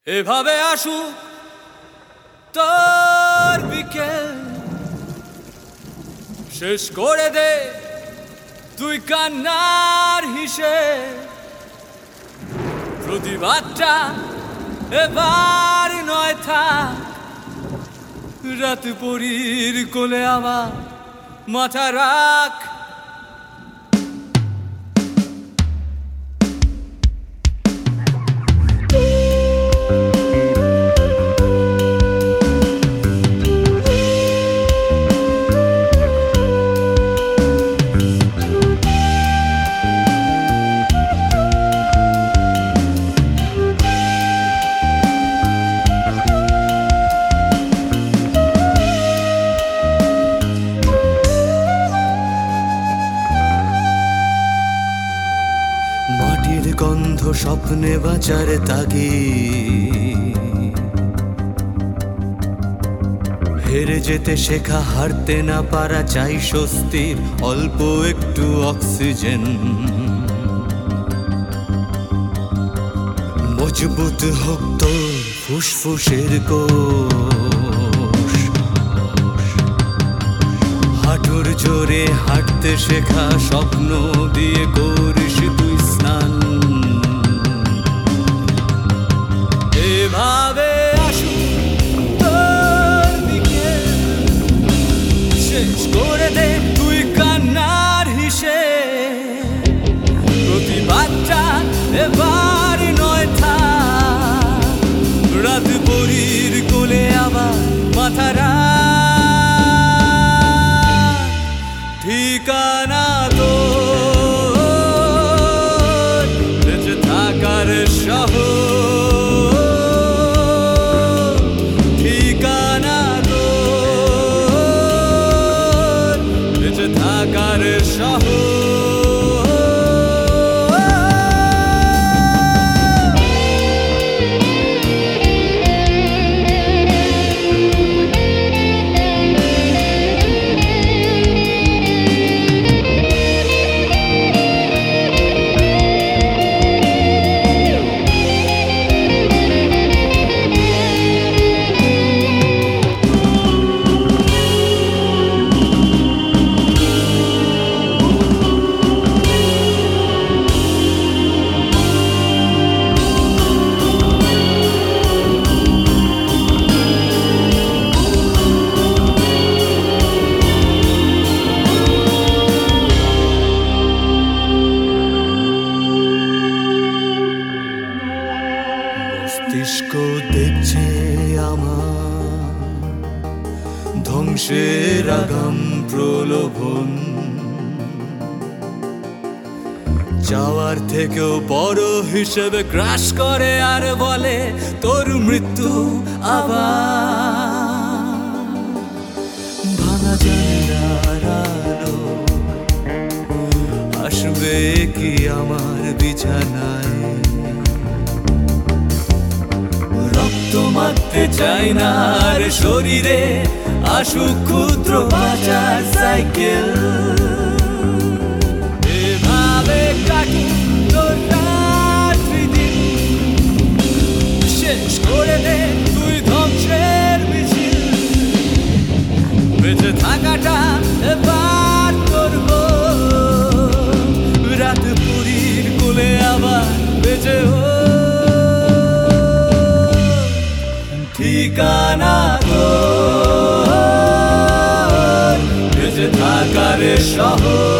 এভাবে আসুক তোর বিকেল, শেষ করে দে তুই কান্নার হিসেব। প্রতিবাদটা এবার নয় থাক, রাত পরীর কোলে আমার মাথা রাখ। মাটির গন্ধ স্বপ্নে বাঁচার তাগি, হেরে যেতে শেখা হারতে না পারা, চাই স্বস্তির অল্প একটু অক্সিজেন। মজবুত হোক তো ফুসফুসের কোষ, হাঁটুর জোরে হাঁটতে শেখা, স্বপ্ন দিয়ে করিস তুই স্নান। এভাবে আসুক তোর বিকেল, শেষ করে দে তুই কান্নার হিসেব। প্রতিবাদটা এবার নয় থাক, রাত পরীর কোলে আবার মাথা রাখ। ঠিকানা তোর বেঁচে থাকার শহর, ঠিকানা তোর বেঁচে থাকার শহর। মস্তিষ্ক দেখছে আমার ধ্বংসের আগাম প্রলোভন, চাওয়ার থেকেও বড় হিসেবে ক্রাশ করে আর বলে তোর মৃত্যু আবার। ভাঙা জানলার আলো আসবে কি আমার বিছানায়? রক্ত মারতে চাই না আর শরীরে আসুক ক্ষুদ্র বাঁচার সাইকেল। এভাবে কাটুক তোর রাত্রি দিন, শেষ করে দে তুই ধ্বংসের মিছিল। বেঁচে থাকাটা এবার তোর হোক, রাত পুরীর কোলে আবার বেঁচে হোক। ঠিকানা তোর বেঁচে থাকার শহর।